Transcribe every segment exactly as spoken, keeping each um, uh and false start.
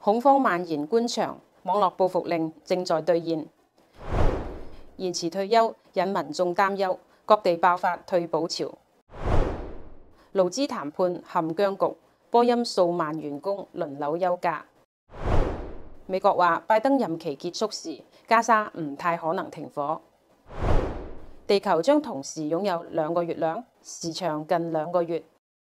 恐慌蔓延官場，網絡報復令正在兌現。延遲退休引民眾擔憂，各地爆發退保潮。勞資談判陷僵局，波音數萬員工輪流休假。美國話拜登任期結束時，加沙唔太可能停火。地球將同時擁有兩個月亮，時長近兩個月。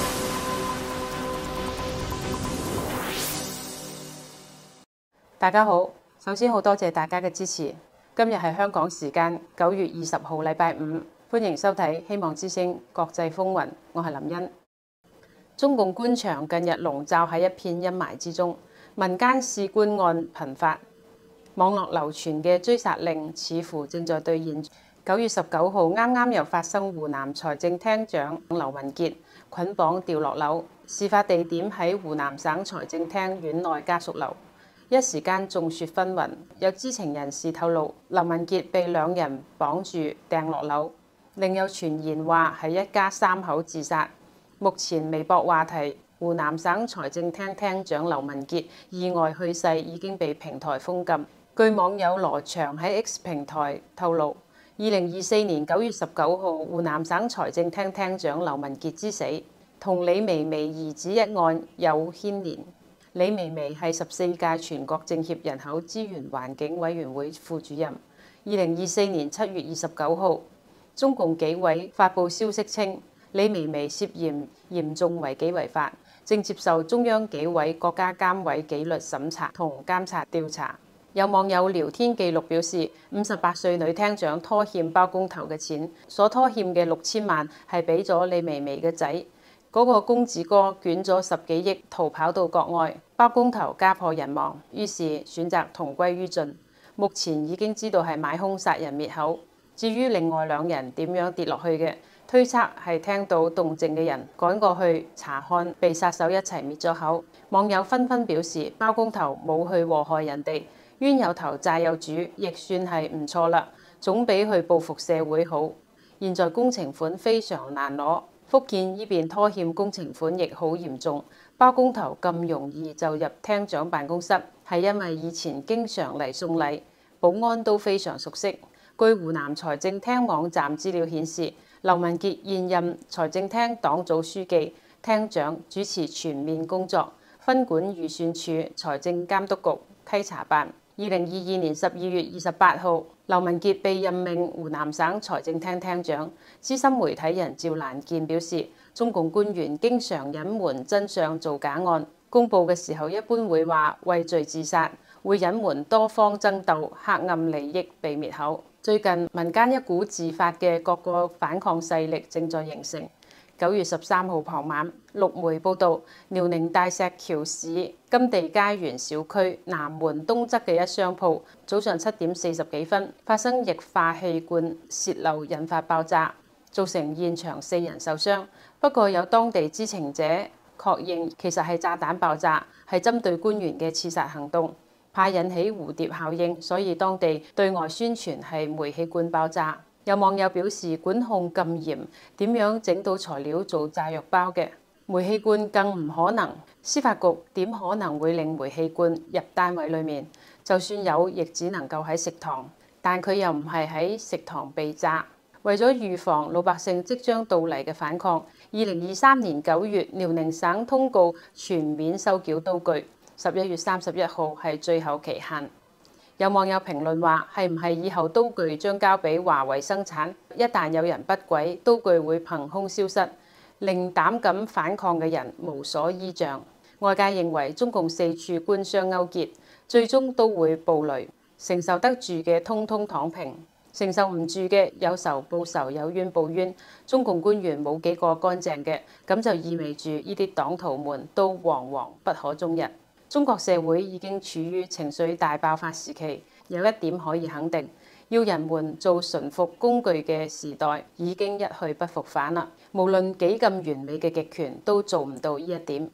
大家好，首先好多謝大家嘅支持。今日係香港時間九月二十號，禮拜五，歡迎收睇《希望之聲國際風雲》，我係林茵。中共官場近日籠罩喺一片陰霾之中，民間試官案頻發，網絡流傳嘅追殺令似乎正在兌現。九月十九號啱啱又發生湖南財政廳長劉文傑捆綁掉落樓，事發地點喺湖南省財政廳院內家屬樓。一時間眾說紛紜，有知情人士透露，劉文傑被兩人綁住掟落樓，另有傳言話係一家三口自殺。目前微博話題湖南省財政廳廳長劉文傑意外去世已經被平台封禁。據網友羅翔喺 X 平台透露，二零二四年九月十九號湖南省財政廳廳長劉文傑之死同李薇薇兒子一案有牽連。李薇薇係十四屆全國政協人口資源環境委員會副主任。二零二四年七月二十九號，中共紀委發布消息稱，李薇薇涉嫌嚴重違紀違法，正接受中央紀委國家監委紀律審查同監察調查。有網友聊天記錄表示，五十八歲女廳長拖欠包工頭嘅錢，所拖欠嘅六千萬係俾咗李薇薇嘅仔。嗰個公子哥捲咗十幾億逃跑到國外，包工頭家破人亡，於是選擇同歸於盡。目前已經知道係買兇殺人滅口。至於另外兩人點樣跌落去嘅，推測係聽到動靜嘅人趕過去查看，被殺手一齊滅咗口。網友紛紛表示，包工頭冇去禍害人哋，冤有頭債有主，亦算係唔錯啦，總比去報復社會好。現在工程款非常難攞。福建呢邊拖欠工程款亦好嚴重，包工頭咁容易就入廳長辦公室，係因為以前經常嚟送禮，保安都非常熟悉。據湖南財政廳網站資料顯示，劉文傑現任財政廳黨組書記、廳長，主持全面工作，分管預算處、財政監督局、稽查辦。二零二二年十二月二十八號，劉文傑被任命湖南省財政廳廳長。資深媒體人趙蘭健表示，中共官員經常隱瞞真相造假案，公佈嘅時候一般會話畏罪自殺，會隱瞞多方爭鬥、黑暗利益被滅口。最近民間一股自發嘅各個反抗勢力正在形成。九月十三號傍晚，陸媒報道，遼寧大石橋市金地佳園小區南門東側嘅一商鋪，早上七點四十幾分發生液化氣罐洩漏，引發爆炸，造成現場四人受傷。不過有當地知情者確認，其實係炸彈爆炸，係針對官員嘅刺殺行動，怕引起蝴蝶效應，所以當地對外宣傳係煤氣罐爆炸。有網友表示，管控咁嚴，點樣整到材料做炸藥包嘅？煤氣罐更唔可能。司法局點可能會令煤氣罐入單位裡面？就算有，亦只能夠喺食堂，但佢又唔係喺食堂被炸。為咗預防老百姓即將到嚟嘅反抗，二零二三年九月，遼寧省通告全面收繳刀具，十一月三十一號係最後期限。有網友評論話，係唔係以後刀具將交俾華為生產？一旦有人不軌，刀具會憑空消失，令膽敢反抗嘅人無所依仗。外界認為中共四處官商勾結，最終都會暴雷，承受得住嘅通通躺平，承受唔住嘅有仇報仇，有冤報冤。中共官員冇幾個乾淨嘅，咁就意味住呢啲黨徒們都惶惶不可終日。中國社會已經處於情緒大爆發時期，有一點可以肯定，要人們做馴服工具嘅時代已經一去不復返啦。無論幾咁完美嘅極權，都做唔到呢一點。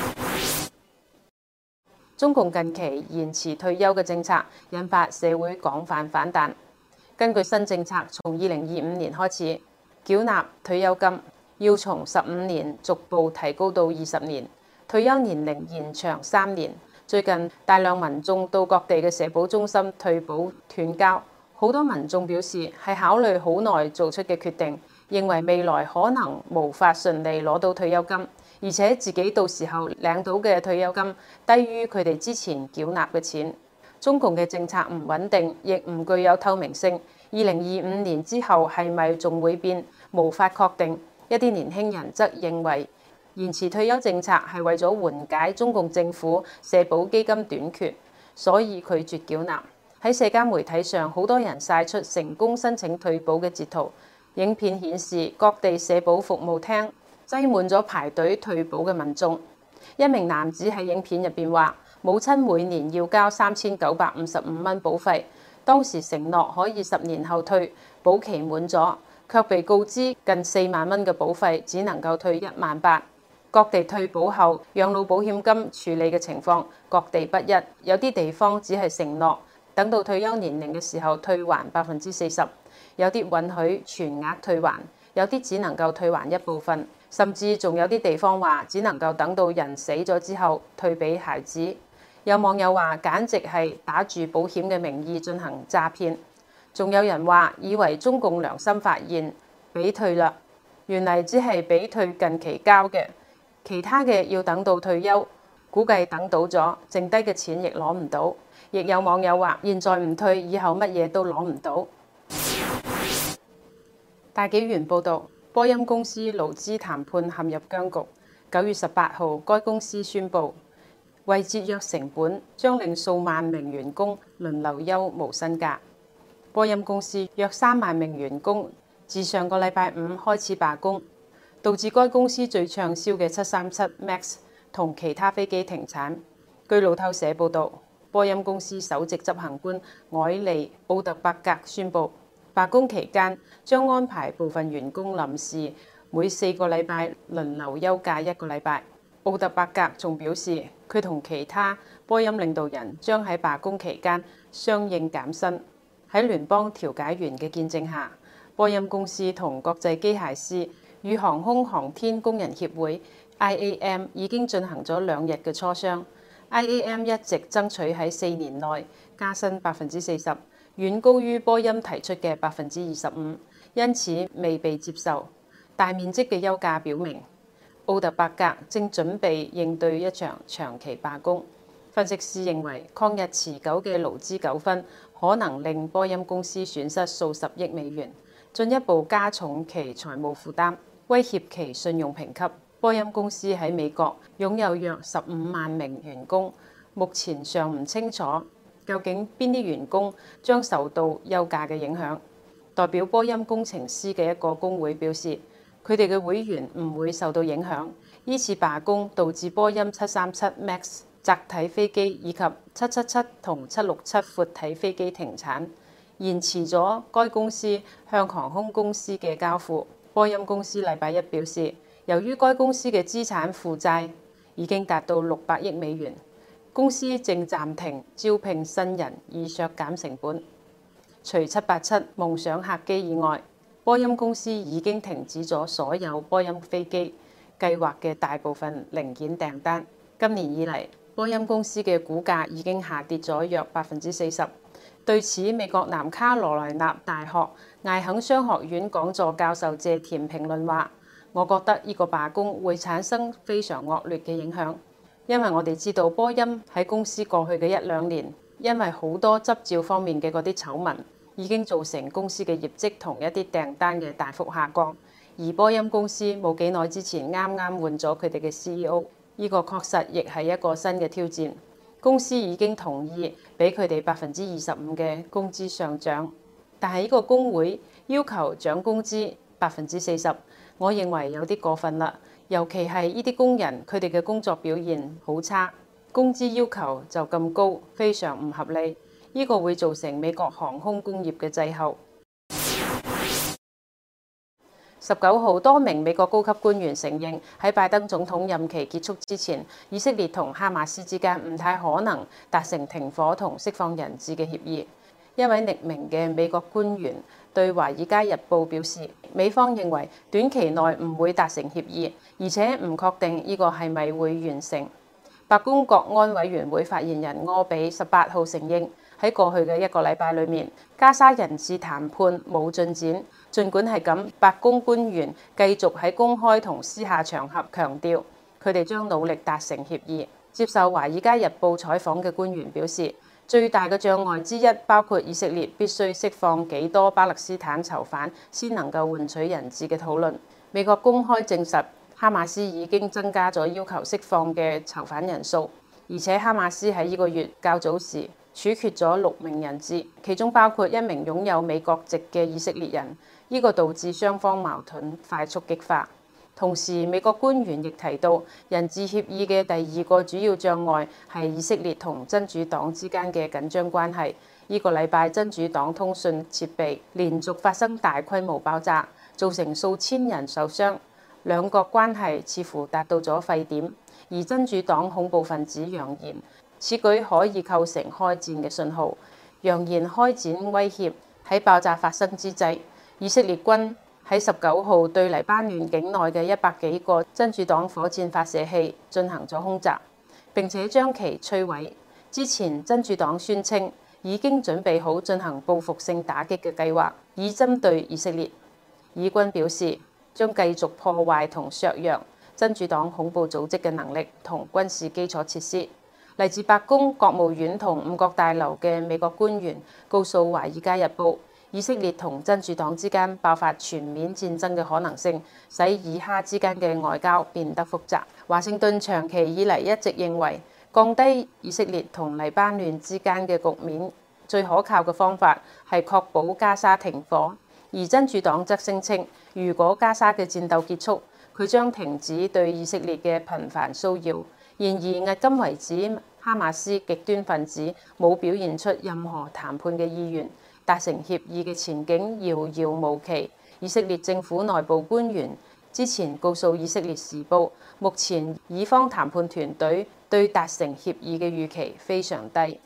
中共近期延遲退休嘅政策引發社會廣泛反彈。根據新政策，從二零二五年開始，繳納退休金要從十五年逐步提高到二十年。退休年齡延長三年， 最近大量民眾到各地嘅社保中心退保斷交，好多民眾表示係考慮好耐做出嘅決定，認為未來可能無法順利攞到退休金，而且自己到時候領到嘅退休金低於佢哋之前繳納嘅錢。中共嘅政策唔穩定，亦唔具有透明性。二零二五年之後係咪仲會變，無法確定。一啲年輕人則認為延遲退休政策係為咗緩解中共政府社保基金短缺，所以拒絕繳納。喺社交媒體上，好多人曬出成功申請退保嘅截圖。影片顯示各地社保服務廳擠滿咗排隊退保嘅民眾。一名男子喺影片入邊話：母親每年要交三千九百五十五蚊保費，當時承諾可以十年後退，保期滿咗，卻被告知近四萬蚊嘅保費只能夠退一萬八。各地退保後養老保險金處理嘅情況各地不一，有啲地方只係承諾等到退休年齡嘅時候退還百分之四十，有啲允許全額退還，有啲只能夠退還一部分，甚至仲有啲地方話只能夠等到人死咗之後退俾孩子。有網友話簡直係打住保險嘅名義進行詐騙，仲有人話以為中共良心發現俾退啦，原來只係俾退近期交嘅，其他嘅要等到退休，估計等到咗，剩低嘅錢亦攞唔到。亦有網友話現在唔退，以後乜嘢都攞唔到。大紀元報導，波音公司勞資談判陷入僵局。九月十八號，該公司宣布，為節約成本，將令數萬名員工輪流休無薪假。波音公司約三萬名員工自上個禮拜五開始罷工，導致該公司最暢銷嘅七三七 MAX 同其他飛機停產。據路透社報導，波音公司首席執行官凱利奧特伯格宣布，罷工期間將安排部分員工臨時每四個禮拜輪流休假一個禮拜。奧特伯格仲表示，佢同其他波音領導人將喺罷工期間相應減薪。喺聯邦調解員嘅見證下，波音公司同國際機械師與航空航天工人協會 I A M 已經進行咗兩日嘅磋商。I A M 一直爭取喺四年內加薪百分之四十，遠高於波音提出嘅百分之二十五，因此未被接受。大面積嘅休假表明，奧特伯格正準備應對一場長期罷工。分析師認為，抗日持久嘅勞資糾紛可能令波音公司損失數十億美元，進一步加重其財務負擔，威脅其信用評級。波音公司喺美國擁有約十五萬名員工，目前尚唔清楚究竟邊啲員工將受到休假嘅影響。代表波音工程師嘅一個工會表示，佢哋嘅會員唔會受到影響。依次罷工導致波音七三七 MAX 窄體飛機以及七七七同七六七闊體飛機停產，延遲咗該公司向航空公司嘅交付。波音公司禮拜一表示，由於該公司嘅資產負債已經達到六百億美元，公司正暫停招聘新人以削減成本。除七八七夢想客機以外，波音公司已經停止咗所有波音飛機計劃嘅大部分零件訂單。今年以嚟，波音公司嘅股價已經下跌咗約百分之四十。對此，美國南卡羅來納大學艾肯商學院講座教授謝田評論話：我覺得呢個罷工會產生非常惡劣嘅影響，因為我哋知道波音喺公司過去嘅一兩年，因為好多執照方面嘅嗰啲醜聞，已經造成公司嘅業績同一啲訂單嘅大幅下降。而波音公司冇幾耐之前啱啱換咗佢哋嘅 C E O， 呢個確實亦係一個新嘅挑戰。公司已經同意俾佢哋百分之二十五嘅工資上漲，但係呢個工會要求漲工資百分之四十，我認為有啲過分啦。尤其係呢啲工人，佢哋嘅工作表現好差，工資要求就咁高，非常唔合理。呢個會造成美國航空工業嘅滯後。十九號，多名美國高級官員承認喺拜登總統任期結束之前，以色列同哈馬斯之間唔太可能達成停火同釋放人質嘅協議。一位匿名嘅美國官員對《華爾街日報》表示，美方認為短期內唔會達成協議，而且唔確定呢個係咪會完成。 白宮國安委員會發言人柯比十八號承認，喺過去嘅一個禮拜裏面，加沙人質談判冇進展。儘管係咁，白宮官員繼續喺公開同私下場合強調，佢哋將努力達成協議。接受《華爾街日報》採訪嘅官員表示，最大嘅障礙之一包括以色列必須釋放幾多巴勒斯坦囚犯先能夠換取人質嘅討論。美國公開證實，哈馬斯已經增加咗要求釋放嘅囚犯人數，而且哈馬斯喺呢個月較早時處決咗六名人質，其中包括一名擁有美國籍嘅以色列人。呢個導致雙方矛盾快速激化。同時，美國官員亦提到，人質協議嘅第二個主要障礙係以色列同真主黨之間嘅緊張關係。呢個禮拜，真主黨通訊設備連續發生大規模爆炸，造成數千人受傷，兩國關係似乎達到咗沸點。而真主黨恐怖分子揚言，此舉可以構成開戰嘅信號，揚言開戰威脅。喺爆炸發生之際，以色列軍喺十九號對黎巴嫩境內嘅一百幾個真主黨火箭發射器進行咗空襲，並且將其摧毀。之前真主黨宣稱已經準備好進行報復性打擊嘅計劃，以針對以色列。以軍表示將繼續破壞同削弱真主黨恐怖組織嘅能力同軍事基礎設施。嚟自白宮、國務院同五角大樓嘅美國官員告訴《華爾街日報》，以色列同真主黨之間爆發全面戰爭嘅可能性，使以哈之間嘅外交變得複雜。華盛頓長期以嚟一直認為，降低以色列同黎巴嫩之間嘅局面最可靠嘅方法係確保加沙停火。而真主黨則聲稱，如果加沙嘅戰鬥結束，佢將停止對以色列嘅頻繁騷擾。然而，迄今為止，哈馬斯極端分子冇表現出任何談判嘅意願。達成協議嘅前景遙遙無期。以色列政府內部官員之前告訴《以色列時報》，目前以方談判團隊對達成協議嘅預期非常低。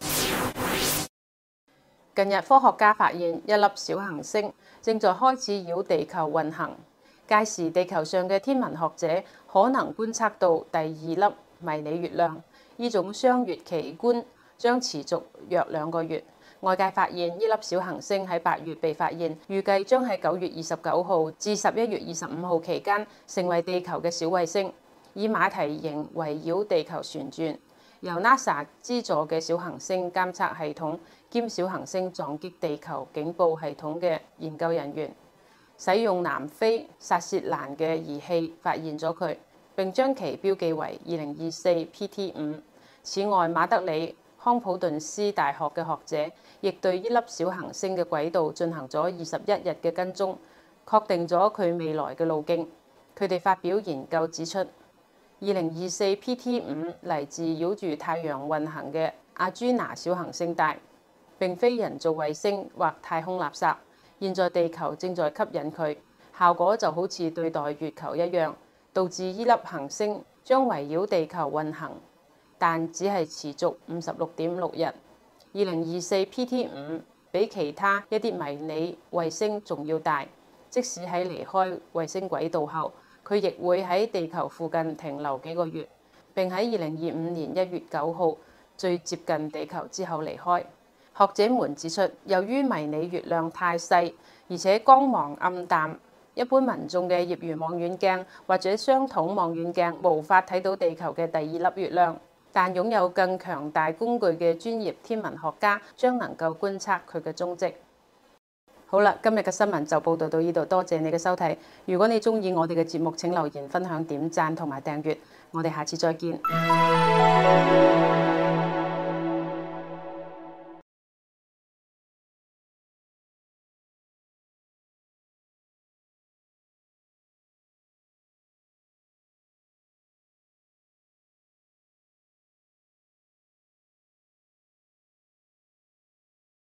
近日，科學家發現一粒小行星正在開始繞地球運行，屆時地球上嘅天文學者可能觀測到第二粒迷你月亮。呢種雙月奇觀將持續約兩個月。外界發現呢粒小行星喺八月被發現，預計將喺九月二十九號至十一月二十五號期間成為地球嘅小衛星，以馬蹄形圍繞地球旋轉。由 NASA 資助嘅小行星監測系統兼小行星撞擊地球警報系統嘅研究人員，使用南非薩薛蘭嘅儀器發現咗佢，並將其標記為二零二四 P T 五。此外，馬德里康普頓斯大學嘅學者亦對呢粒小行星嘅軌道進行咗二十一日嘅跟蹤，確定咗佢未來嘅路徑。佢哋發表研究指出，二零二四 P T 五嚟自繞住太陽運行嘅阿朱娜小行星帶，並非人造衛星或太空垃圾。現在地球正在吸引佢，效果就好似對待月球一樣，導致呢粒行星將圍繞地球運行，但只係持續五十六點六日。二零二四 P T 五比其他一啲迷你衛星仲要大，即使喺離開衛星軌道後，佢亦會喺地球附近停留幾個月，並喺二零二五年一月九號最接近地球之後離開。學者們指出，由於迷你月亮太細，而且光芒暗淡，一般民眾嘅業餘望遠鏡或者雙筒望遠鏡無法睇到地球嘅第二粒月亮。但擁有更強大工具嘅專業天文學家將能夠觀察佢嘅蹤跡。好啦，今日嘅新聞就報道到呢度，多謝你嘅收睇。如果你鍾意我哋嘅節目，請留言、分享、點讚同埋訂閱。我哋下次再見。